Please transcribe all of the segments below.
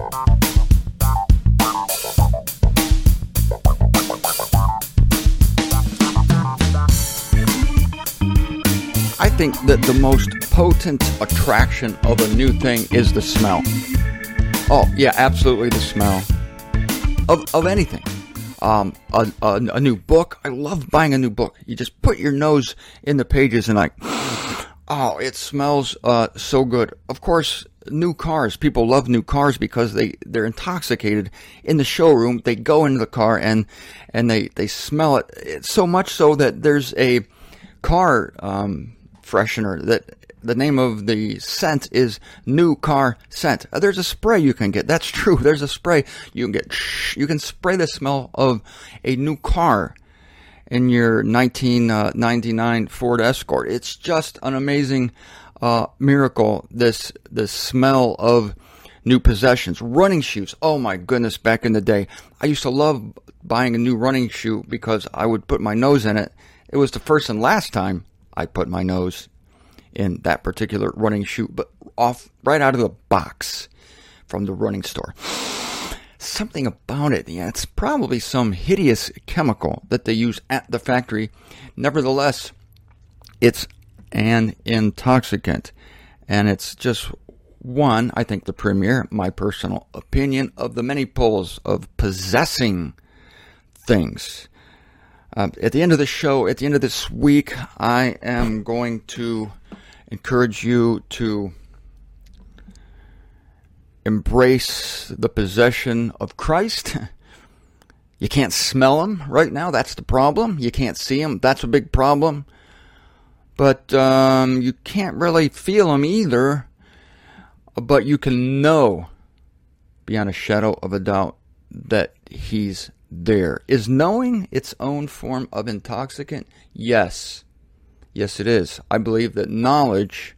I think that the most potent attraction of a new thing is the smell. Oh, yeah, absolutely the smell of anything. A new book. I love buying a new book. You just put your nose in the pages and oh, it smells so good. Of course, new cars. People love new cars because they're intoxicated in the showroom. They go into the car and they smell it. It's so much so that there's a car freshener that the name of the scent is New Car Scent. There's a spray you can get. That's true. There's a spray you can get. You can spray the smell of a new car in your 1999 Ford Escort. It's just an amazing miracle, this smell of new possessions. Running shoes. Oh my goodness, back in the day, I used to love buying a new running shoe because I would put my nose in it. It was the first and last time I put my nose in that particular running shoe, but right out of the box from the running store. Something about it, yeah, it's probably some hideous chemical that they use at the factory. Nevertheless, it's an intoxicant, and it's just one, I think, the premier, my personal opinion, of the many pulls of possessing things. At the end of the show, at the end of this week, I am going to encourage you to embrace the possession of Christ. You can't smell him right now. That's the problem. You can't see him. That's a big problem. But you can't really feel him either. But you can know beyond a shadow of a doubt that he's there. Is knowing its own form of intoxicant? Yes. Yes, it is. I believe that knowledge,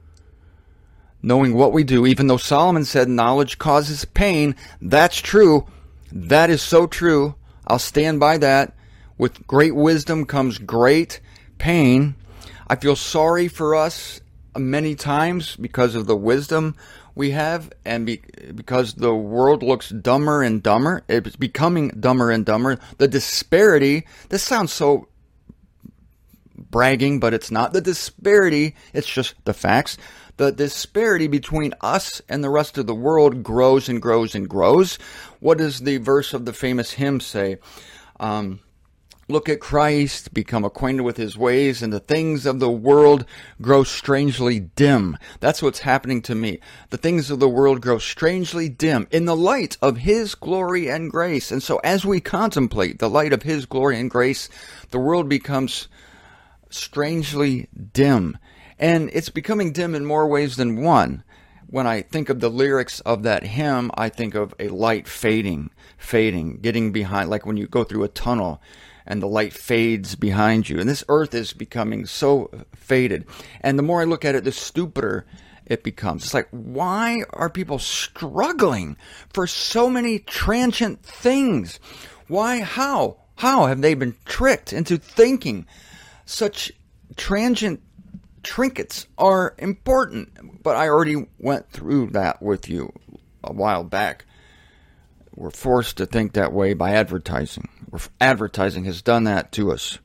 knowing what we do, even though Solomon said knowledge causes pain, that's true. That is so true. I'll stand by that. With great wisdom comes great pain. I feel sorry for us many times because of the wisdom we have, and because the world looks dumber and dumber. It's becoming dumber and dumber. The disparity, this sounds so bragging, but it's not. The disparity, it's just the facts. The disparity between us and the rest of the world grows and grows and grows. What does the verse of the famous hymn say? Look at Christ, become acquainted with his ways, and the things of the world grow strangely dim. That's what's happening to me. The things of the world grow strangely dim in the light of his glory and grace. And so as we contemplate the light of his glory and grace, the world becomes strangely dim. And it's becoming dim in more ways than one. When I think of the lyrics of that hymn, I think of a light fading, getting behind, like when you go through a tunnel and the light fades behind you. And this earth is becoming so faded. And the more I look at it, the stupider it becomes. It's like, why are people struggling for so many transient things? Why? How? How have they been tricked into thinking such transient trinkets are important? But I already went through that with you a while back. We're forced to think that way by advertising. Advertising has done that to us.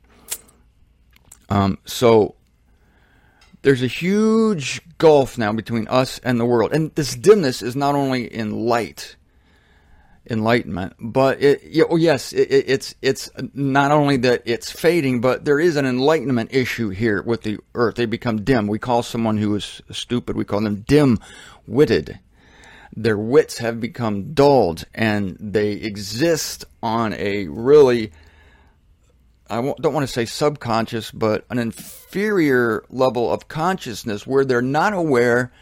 So there's a huge gulf now between us and the world. And this dimness is not only in enlightenment, but it's not only that it's fading, but there is an enlightenment issue here with the earth. They become dim. We call someone who is stupid, we call them dim-witted. Their wits have become dulled, and they exist on a really, don't want to say subconscious, but an inferior level of consciousness where they're not aware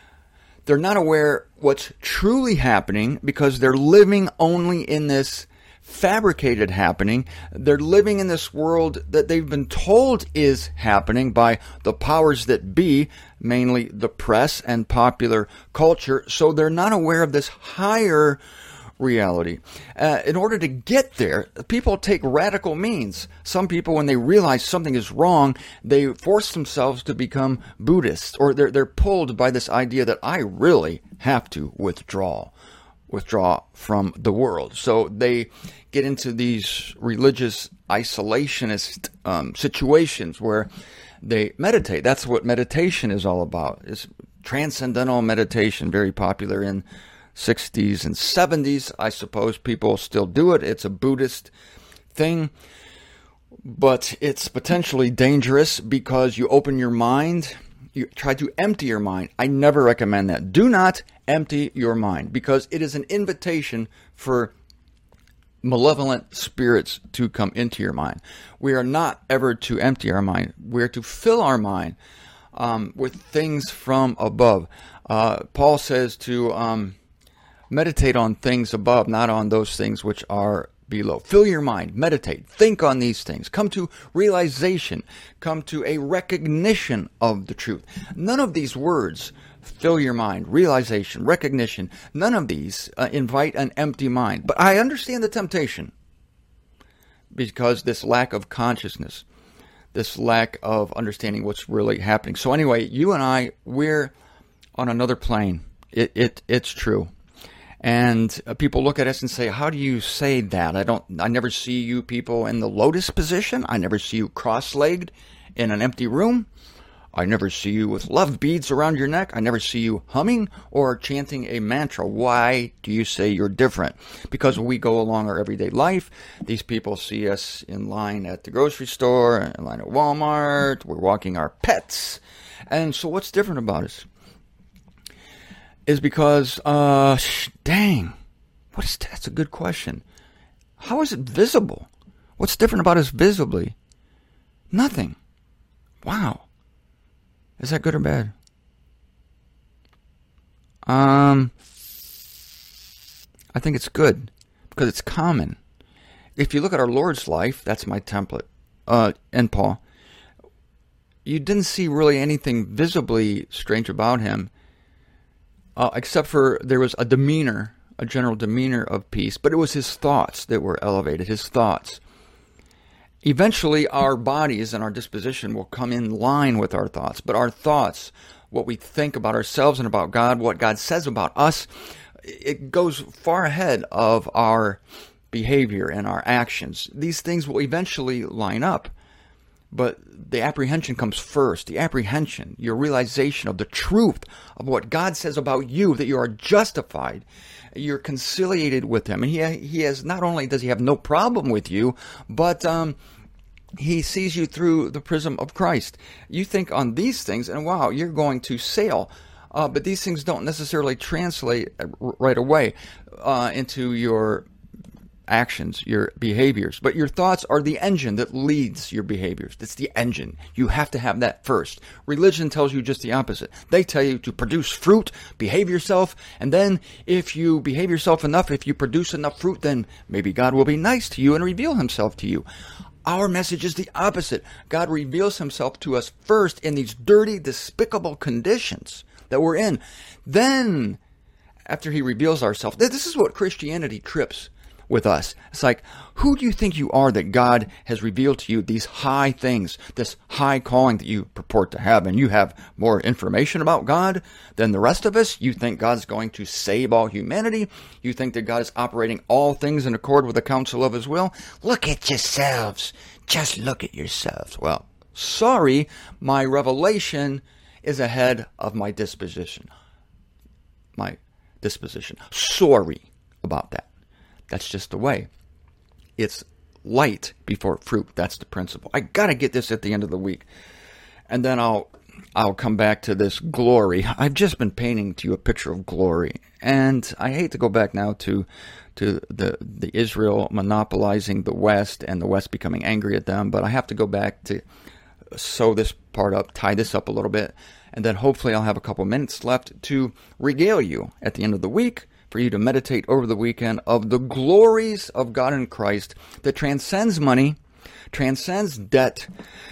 what's truly happening, because they're living only in this fabricated happening. They're living in this world that they've been told is happening by the powers that be, mainly the press and popular culture. So they're not aware of this higher reality. In order to get there, people take radical means. Some people, when they realize something is wrong, they force themselves to become Buddhists, or they're pulled by this idea that I really have to withdraw. withdraw from the world. So they get into these religious isolationist situations where they meditate. That's what meditation is all about. It's transcendental meditation, very popular in 60s and 70s. I suppose people still do it. It's a Buddhist thing, but it's potentially dangerous because you open your mind. You try to empty your mind. I never recommend that. Do not empty your mind, because it is an invitation for malevolent spirits to come into your mind. We are not ever to empty our mind. We are to fill our mind with things from above. Paul says to meditate on things above, not on those things which are below. Fill your mind, meditate, think on these things, come to realization, come to a recognition of the truth. None of these words, fill your mind, realization, recognition, none of these invite an empty mind. But I understand the temptation, because this lack of consciousness, this lack of understanding what's really happening. So anyway, you and I, we're on another plane. It's true. And people look at us and say, how do you say that? I never see you people in the lotus position. I never see you cross-legged in an empty room. I never see you with love beads around your neck. I never see you humming or chanting a mantra. Why do you say you're different? Because when we go along our everyday life, these people see us in line at the grocery store, in line at Walmart, we're walking our pets. And so what's different about us? Is because, dang, that's a good question. How is it visible? What's different about us visibly? Nothing. Wow. Is that good or bad? I think it's good, because it's common. If you look at our Lord's life, that's my template, and Paul, you didn't see really anything visibly strange about him, except for there was a demeanor, a general demeanor of peace, but it was his thoughts that were elevated, his thoughts. Eventually, our bodies and our disposition will come in line with our thoughts, but our thoughts, what we think about ourselves and about God, what God says about us, it goes far ahead of our behavior and our actions. These things will eventually line up. But the apprehension comes first. The apprehension, your realization of the truth of what God says about you, that you are justified, you're conciliated with Him. And He has, not only does He have no problem with you, but He sees you through the prism of Christ. You think on these things, and wow, you're going to sail. But these things don't necessarily translate right away into your actions, your behaviors. But your thoughts are the engine that leads your behaviors. That's the engine. You have to have that first. Religion tells you just the opposite. They tell you to produce fruit, behave yourself, and then if you behave yourself enough, if you produce enough fruit, then maybe God will be nice to you and reveal Himself to you. Our message is the opposite. God reveals Himself to us first in these dirty, despicable conditions that we're in. Then, after He reveals ourselves, this is what Christianity trips with us. It's like, who do you think you are that God has revealed to you these high things, this high calling that you purport to have, and you have more information about God than the rest of us? You think God's going to save all humanity? You think that God is operating all things in accord with the counsel of His will? Look at yourselves. Just look at yourselves. Well, sorry, my revelation is ahead of my disposition. Sorry about that. That's just the way. It's light before fruit. That's the principle. I got to get this at the end of the week. And then I'll come back to this glory. I've just been painting to you a picture of glory. And I hate to go back now to the Israel monopolizing the West and the West becoming angry at them. But I have to go back to sew this part up, tie this up a little bit. And then hopefully I'll have a couple minutes left to regale you at the end of the week, for you to meditate over the weekend of the glories of God in Christ that transcends money, transcends debt,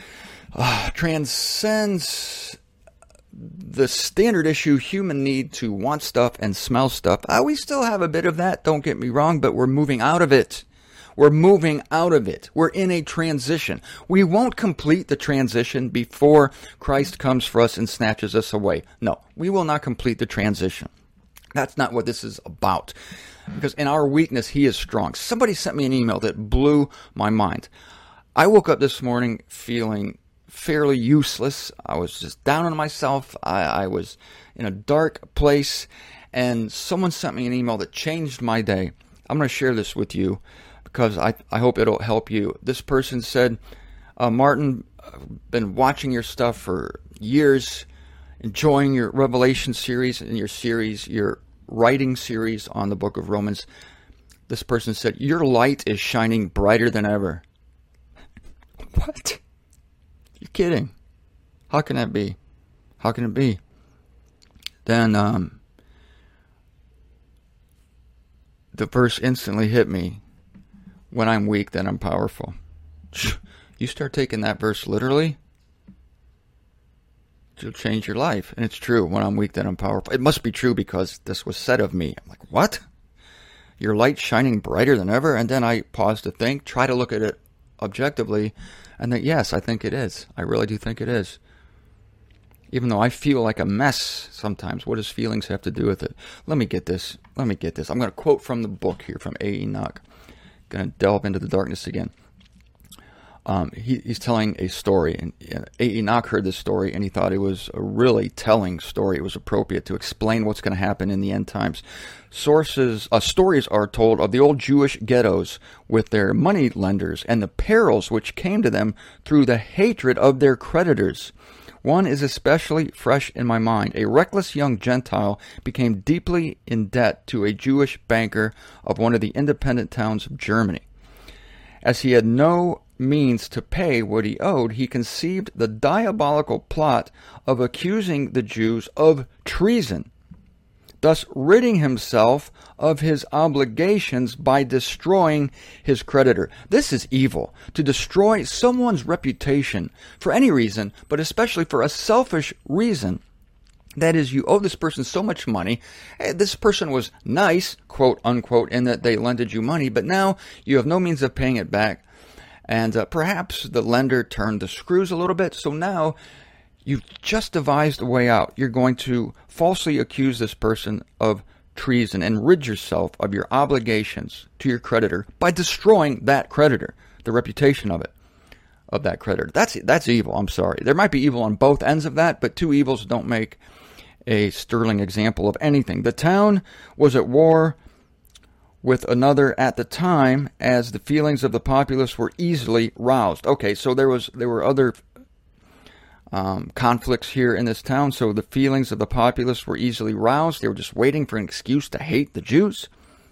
transcends the standard issue human need to want stuff and smell stuff. We still have a bit of that, don't get me wrong, but we're moving out of it. We're moving out of it. We're in a transition. We won't complete the transition before Christ comes for us and snatches us away. No, we will not complete the transition. That's not what this is about. Because in our weakness, he is strong. Somebody sent me an email that blew my mind. I woke up this morning feeling fairly useless. I was just down on myself. I was in a dark place. And someone sent me an email that changed my day. I'm going to share this with you because I hope it'll help you. This person said, Martin, I've been watching your stuff for years, enjoying your Revelation series and your writing series on the book of Romans. This person said, your light is shining brighter than ever. What? You're kidding. How can that be? How can it be? Then the verse instantly hit me. When I'm weak, then I'm powerful. You start taking that verse literally, it'll change your life. And it's true. When I'm weak, then I'm powerful. It must be true because this was said of me. I'm like, what? Your light shining brighter than ever? And then I pause to think, try to look at it objectively, and then, yes, I think it is. I really do think it is. Even though I feel like a mess sometimes, what does feelings have to do with it? Let me get this. I'm going to quote from the book here from A. Enoch. Going to delve into the darkness again. He's telling a story, and A. Enoch heard this story, and he thought it was a really telling story. It was appropriate to explain what's going to happen in the end times. Stories are told of the old Jewish ghettos with their money lenders and the perils which came to them through the hatred of their creditors. One is especially fresh in my mind. A reckless young Gentile became deeply in debt to a Jewish banker of one of the independent towns of Germany. As he had no means to pay what he owed, he conceived the diabolical plot of accusing the Jews of treason, thus ridding himself of his obligations by destroying his creditor. This is evil, to destroy someone's reputation for any reason, but especially for a selfish reason. That is, you owe this person so much money. Hey, this person was nice, quote unquote, in that they lended you money, but now you have no means of paying it back. And perhaps the lender turned the screws a little bit, so now you've just devised a way out. You're going to falsely accuse this person of treason and rid yourself of your obligations to your creditor by destroying that creditor, the reputation of that creditor. That's evil. I'm sorry. There might be evil on both ends of that, but two evils don't make a sterling example of anything. The town was at war with another at the time, as the feelings of the populace were easily roused. Okay, so there were other conflicts here in this town, so the feelings of the populace were easily roused. They were just waiting for an excuse to hate the Jews.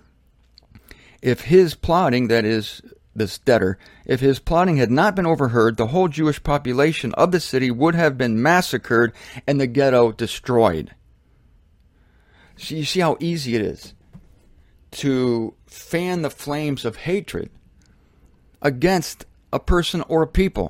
If his plotting, that is, this debtor, if his plotting had not been overheard, the whole Jewish population of the city would have been massacred and the ghetto destroyed. So you see how easy it is to fan the flames of hatred against a person or a people.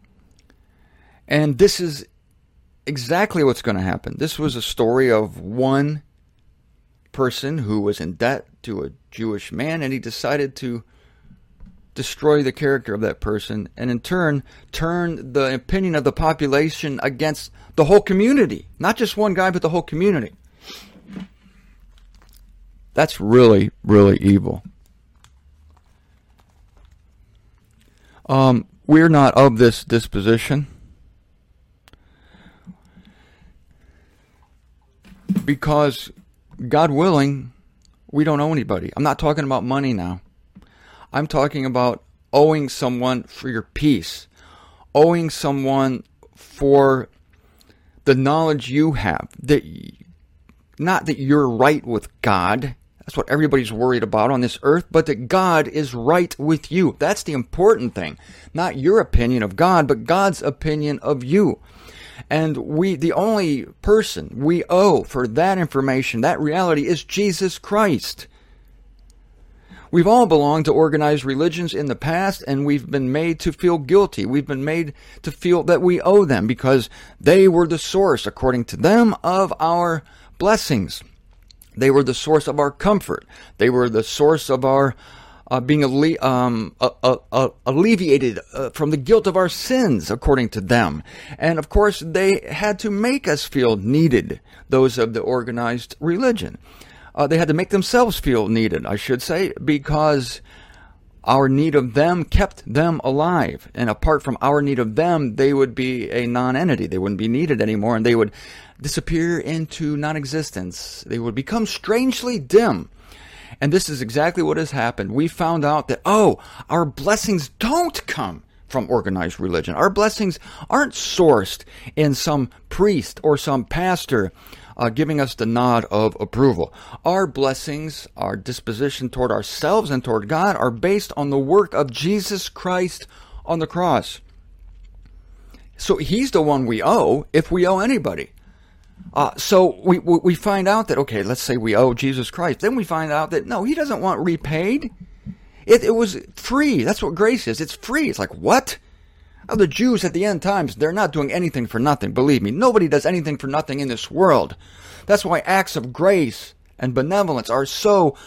And this is exactly what's going to happen. This was a story of one person who was in debt to a Jewish man, and he decided to destroy the character of that person, and in turn turn the opinion of the population against the whole community. Not just one guy, but the whole community. That's really, really evil. We're not of this disposition because, God willing, we don't owe anybody. I'm not talking about money now. I'm talking about owing someone for your peace, owing someone for the knowledge you have, that not that you're right with God. That's what everybody's worried about on this earth, but that God is right with you. That's the important thing. Not your opinion of God, but God's opinion of you. And the only person we owe for that information, that reality, is Jesus Christ. We've all belonged to organized religions in the past, and we've been made to feel guilty. We've been made to feel that we owe them because they were the source, according to them, of our blessings. They were the source of our comfort. They were the source of our being alleviated from the guilt of our sins, according to them. And of course, they had to make us feel needed, those of the organized religion. They had to make themselves feel needed, I should say, because our need of them kept them alive. And apart from our need of them, they would be a non-entity. They wouldn't be needed anymore, and they would disappear into non-existence. They would become strangely dim. And this is exactly what has happened. We found out that, our blessings don't come from organized religion. Our blessings aren't sourced in some priest or some pastor giving us the nod of approval. Our blessings, our disposition toward ourselves and toward God are based on the work of Jesus Christ on the cross. So he's the one we owe, if we owe anybody. So we find out that, okay, let's say we owe Jesus Christ. Then we find out that, no, he doesn't want repaid. It was free. That's what grace is. It's free. It's like, what? The Jews at the end times, they're not doing anything for nothing. Believe me, nobody does anything for nothing in this world. That's why acts of grace and benevolence are so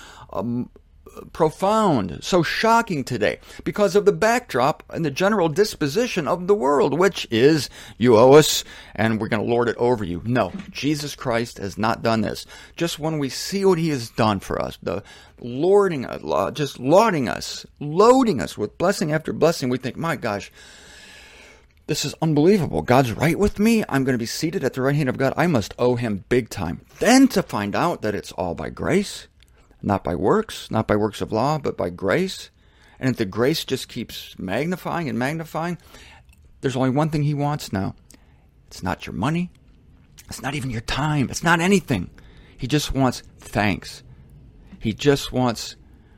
profound, so shocking today, because of the backdrop and the general disposition of the world, which is, you owe us and we're going to lord it over you. No, Jesus Christ has not done this. Just when we see what he has done for us, the lording, just lauding us, loading us with blessing after blessing, we think, my gosh, this is unbelievable. God's right with me. I'm going to be seated at the right hand of God. I must owe him big time. Then to find out that it's all by grace, not by works of law, but by grace. And if the grace just keeps magnifying and magnifying, there's only one thing he wants now. It's not your money. It's not even your time. It's not anything. He just wants thanks. He just wants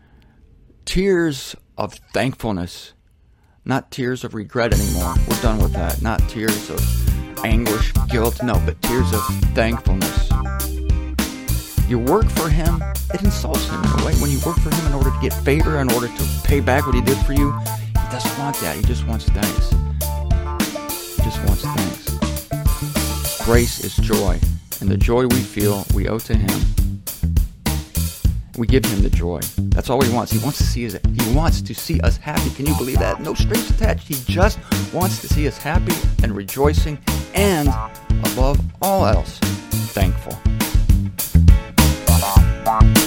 tears of thankfulness. Not tears of regret anymore. We're done with that. Not tears of anguish, guilt. No, but tears of thankfulness. You work for him, it insults him in a way. When you work for him in order to get favor, in order to pay back what he did for you, he doesn't want that. He just wants thanks. He just wants thanks. Grace is joy, and the joy we feel, we owe to him. We give him the joy. That's all he wants. He wants to see us happy. Can you believe that? No strings attached. He just wants to see us happy and rejoicing, and above all else, thankful.